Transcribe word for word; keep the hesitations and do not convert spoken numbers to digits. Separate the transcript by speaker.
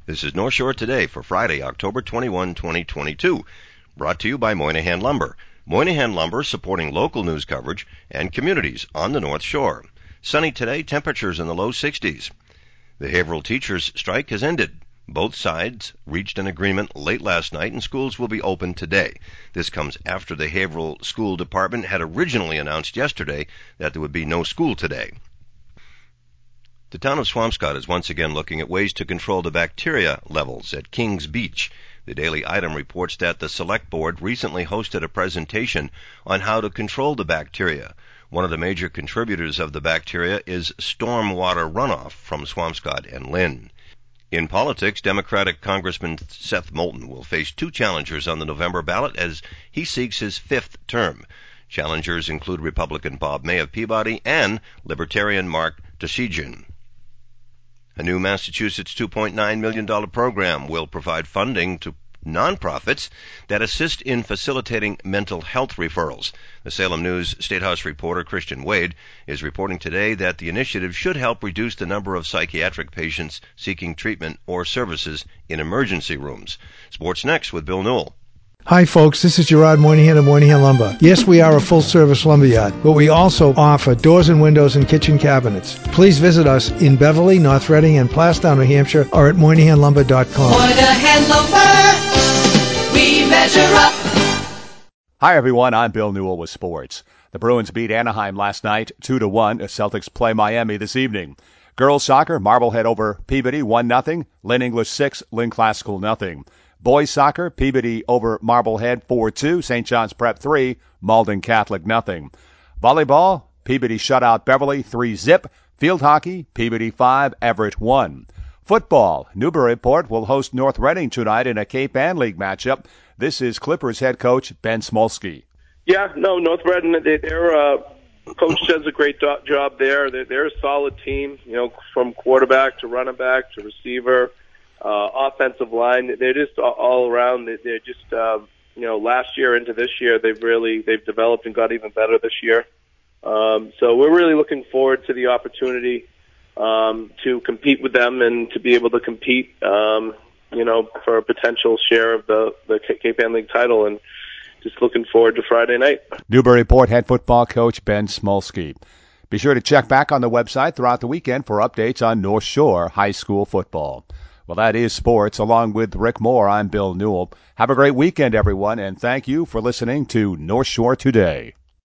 Speaker 1: This is North Shore Today for Friday, October twenty-first, twenty twenty-two, brought to you by Moynihan Lumber. Moynihan Lumber supporting local news coverage and communities on the North Shore. Sunny today, temperatures in the low sixties. The Haverhill teachers' strike has ended. Both sides reached an agreement late last night and schools will be open today. This comes after the Haverhill School Department had originally announced yesterday that there would be no school today. The town of Swampscott is once again looking at ways to control the bacteria levels at Kings Beach. The Daily Item reports that the Select Board recently hosted a presentation on how to control the bacteria. One of the major contributors of the bacteria is stormwater runoff from Swampscott and Lynn. In politics, Democratic Congressman Seth Moulton will face two challengers on the November ballot as he seeks his fifth term. Challengers include Republican Bob May of Peabody and Libertarian Mark Tosigian. A new Massachusetts two point nine million dollars program will provide funding to nonprofits that assist in facilitating mental health referrals. The Salem News State House reporter Christian Wade is reporting today that the initiative should help reduce the number of psychiatric patients seeking treatment or services in emergency rooms. Sports next with Bill Newell.
Speaker 2: Hi folks, this is Gerard Moynihan of Moynihan Lumber. Yes, we are a full-service lumberyard, but we also offer doors and windows and kitchen cabinets. Please visit us in Beverly, North Reading, and Plastown, New Hampshire, or at moynihan lumber dot com.
Speaker 3: Moynihan Lumber, we measure up.
Speaker 4: Hi everyone, I'm Bill Newell with sports. The Bruins beat Anaheim last night, two to one. The Celtics play Miami this evening. Girls soccer, Marblehead over Peabody, one nothing. Lynn English six, Lynn Classical nothing. Boys soccer, Peabody over Marblehead four two, Saint John's Prep three, Malden Catholic nothing. Volleyball, Peabody shut out Beverly three zip. Field hockey, Peabody five, Everett one. Football, Newburyport will host North Reading tonight in a Cape Ann League matchup. This is Clippers head coach Ben Smolsky.
Speaker 5: Yeah, no, North Reading, they, their uh, coach does a great do- job there. They're, they're a solid team, you know, from quarterback to running back to receiver. Uh, offensive line, they're just all around. They're just, uh, you know, last year into this year, they've really they've developed and got even better this year. Um, so we're really looking forward to the opportunity um, to compete with them and to be able to compete, um, you know, for a potential share of the the Cape Ann League title. And just looking forward to Friday night.
Speaker 4: Newburyport head football coach Ben Smolsky. Be sure to check back on the website throughout the weekend for updates on North Shore High School football. Well, that is sports. Along with Rick Moore, I'm Bill Newell. Have a great weekend, everyone, and thank you for listening to North Shore Today.